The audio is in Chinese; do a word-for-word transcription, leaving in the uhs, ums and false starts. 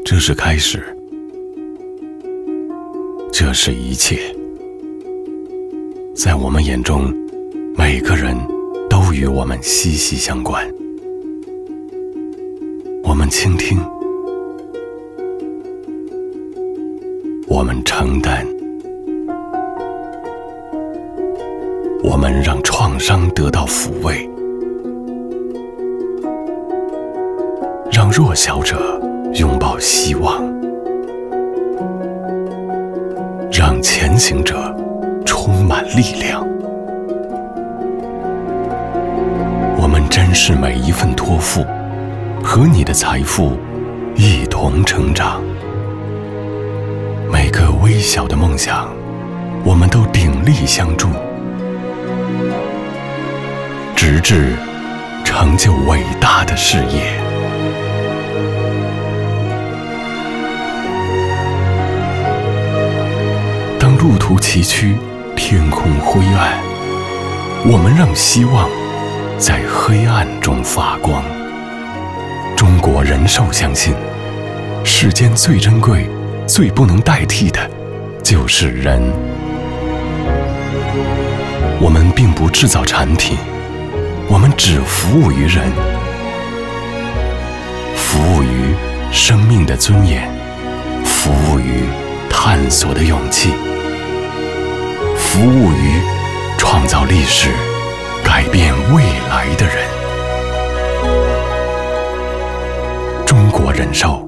这是开始，这是一切。在我们眼中，每个人都与我们息息相关。我们倾听，我们承担，我们让创伤得到抚慰，让弱小者拥抱希望，让前行者充满力量。我们珍视每一份托付，和你的财富一同成长。每个微小的梦想，我们都鼎力相助，直至成就伟大的事业。当路途崎岖，天空灰暗，我们让希望在黑暗中发光。中国人寿相信，世间最珍贵、最不能代替的，就是人。我们并不制造产品，我们只服务于人，服务于生命的尊严，服务于探索的勇气，服务于创造历史、改变未来的人。中国人寿